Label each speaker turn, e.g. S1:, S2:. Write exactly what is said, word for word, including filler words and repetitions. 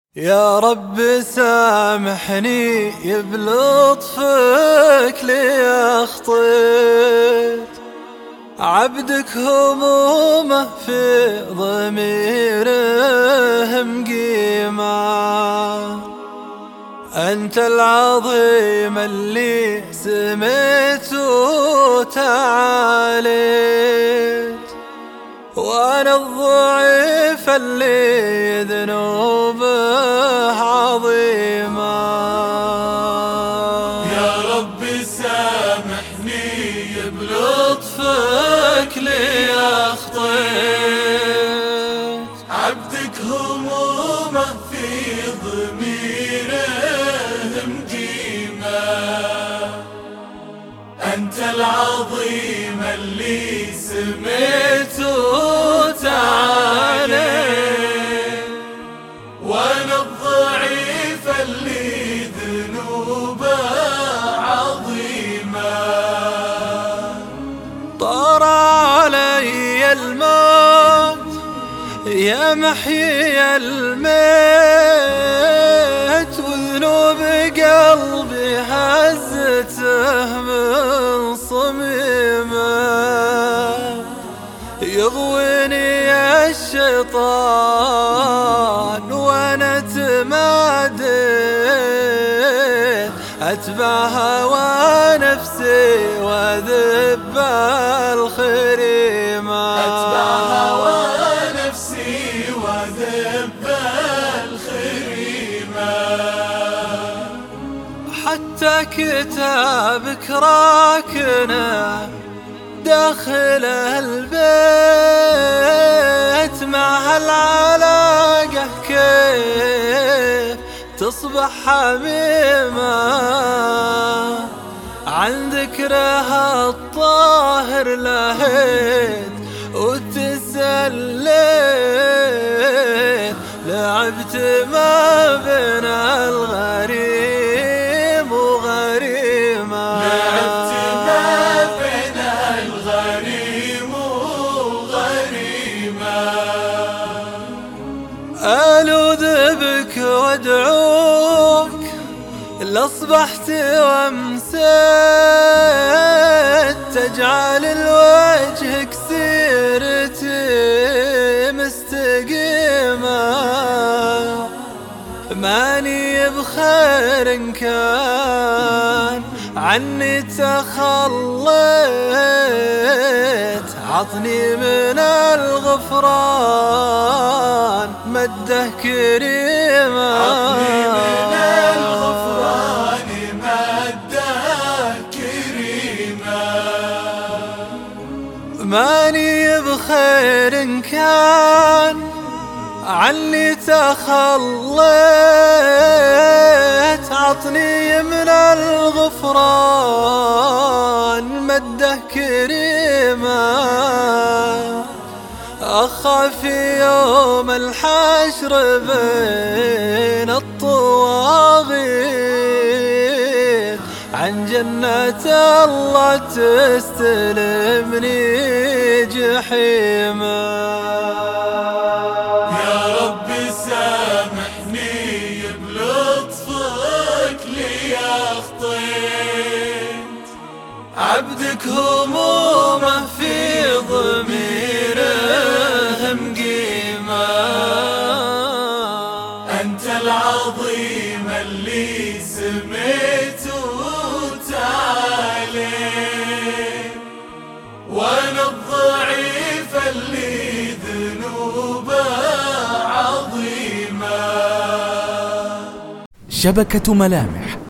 S1: يا رب سامحني بلطفك لي أخطيت، عبدك همومه في ضميره مقيمة. أنت العظيم اللي سميت وتعاليت، وأنا الضعيف اللي ذنوبه عظيمة.
S2: يا رب سامحني بلطفك لي أخطيت، عبدك همومه في ضميره مقيمة. أنت العظيم اللي سميت وتعاليت، وأنا الضعيف اللي ذنوبه عظيمة.
S1: طار علي الموت يا محيي الميت، وذنوب قلبي هزته من صميمه. يغويني الشيطان وانا تماديت، اتبع هوى نفسي واذب الخريمه.
S2: أتبع هوى نفسي واذب الخريمة.
S1: حتى كتابك راكنه داخل البيت، مع هالعلاقة كيف تصبح حميمة. عن ذكرها الطاهر لهيت وتسليت، لعبت ما بين الغريم وغريمة.
S2: لعبت ما بين الغريم وغريمة.
S1: ألوذ بك وادعوك لأصبحت وامسيت، تجعل الوجهك سيرتي مستقيمة. ماني بخير إن كان عني تخليت، عطني من الغفران مده كريمة.
S2: عطني من الغفران مده كريمة.
S1: ماني بخير إن كان عني تخليت، عطني من الغفران مده كريمة. أخاف يوم الحشر بين الطواغيت، عن جنة الله تستلمني جحيما.
S2: يا رب سامحني بلطفك لي أخطيت، عبدك همومه في ضميره مقيمة. أنت العظيم اللي سميت وتعاليت، وأنا الضعيف اللي ذنوبه عظيمة.
S3: شبكة ملامح.